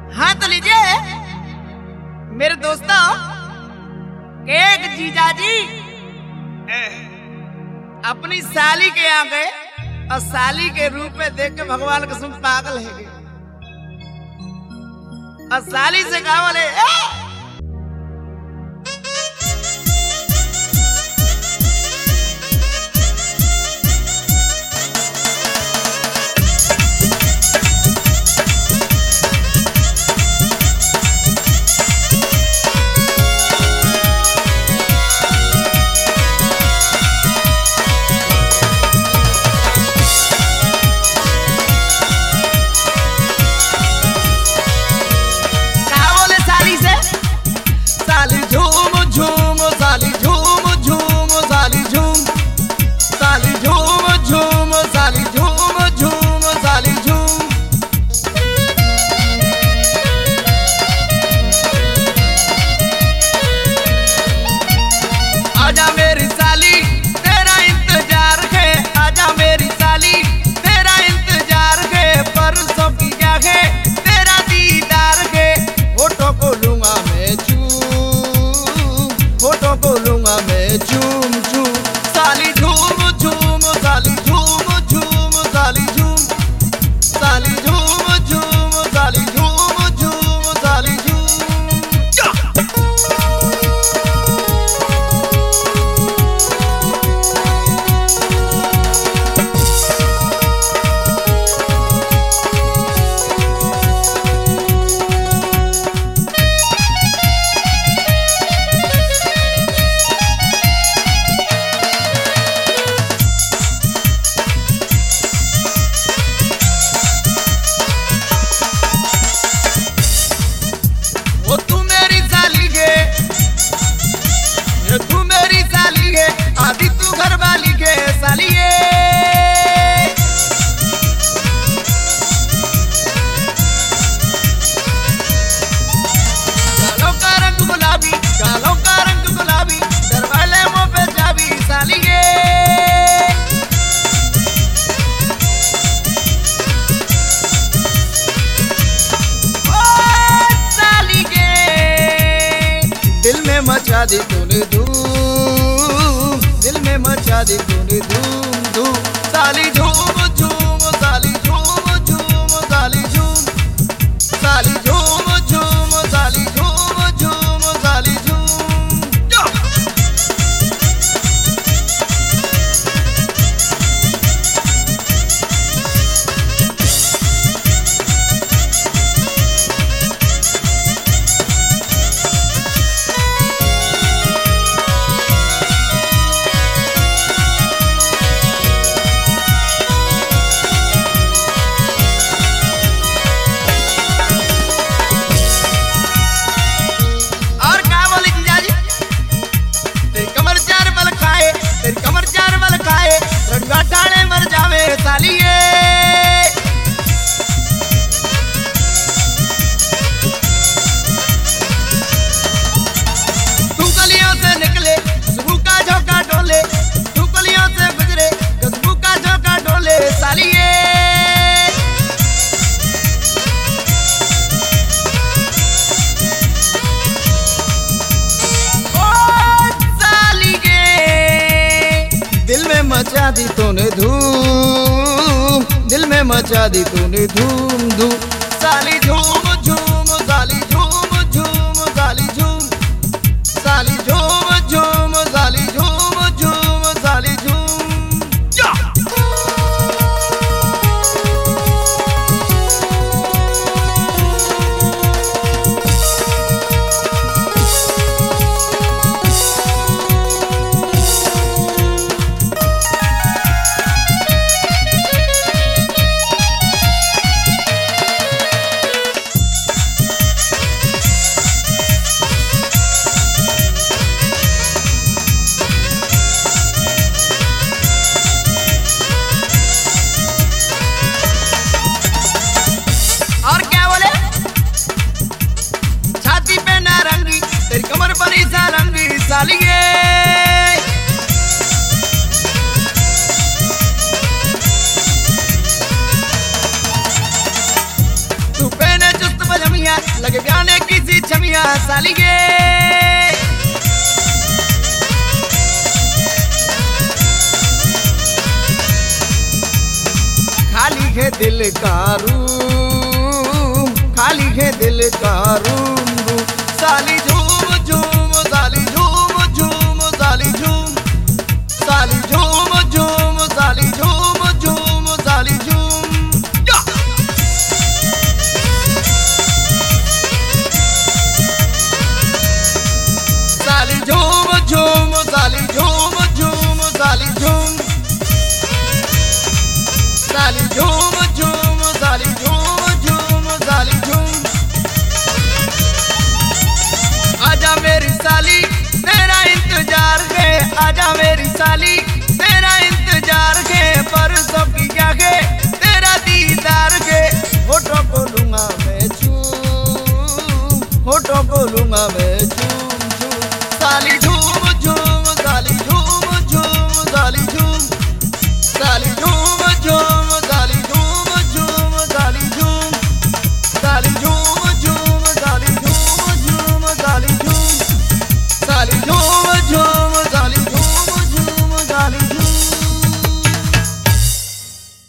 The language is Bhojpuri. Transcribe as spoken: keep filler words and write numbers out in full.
हाँ तो लीजिए मेरे दोस्तों, एक जीजाजी अपनी साली के यहाँ गए और साली के रूप में देख के भगवान कसम पागल है गए और साली से कहा बोले झूम झूम साली झूम झूम साली झूम झूम साली झूम साली झूम झूम साली झूम झूम साली झूम मचा दी तूने धूम, दिल में मचा दी तूने धूम धूम साली झूम झूम साली झूम झूम साली झूम साली झूम झूम साली झूम झूम साली झूम ठाणे मर जावे सालिए तू गलियों से निकले खुशबू का झोंका डोले तू गलियों से गुजरे खुशबू का झोंका डोले सालिए मचा दी तूने धूम, दिल में मचा दी तूने धूम धूम साली झूम झूम साली झूम झूम साली झूम साली झूम झूम साली झूम झूम साली झूम छमिया लगे गाने किसी छमिया साली गे खाली है दिल का रूम खाली है दिल का रूम साली झूम झूम साली झूम झूम साली झूम साली झूम झूम साली झूम झूम साली झूम साली झूम झूम साली झूम झूम साली झूम साली झूम झूम साली झूम झूम साली झूम आजा मेरी साली तेरा इंतजार है आजा मेरी साली तेरा इंतजार है परसों की क्या है तेरा दीदार है फोटो बोलूंगा मैं झूम फोटो बोलूंगा मैं झूम झूम साली झूम झूम साली झूम झूम साली झूम साली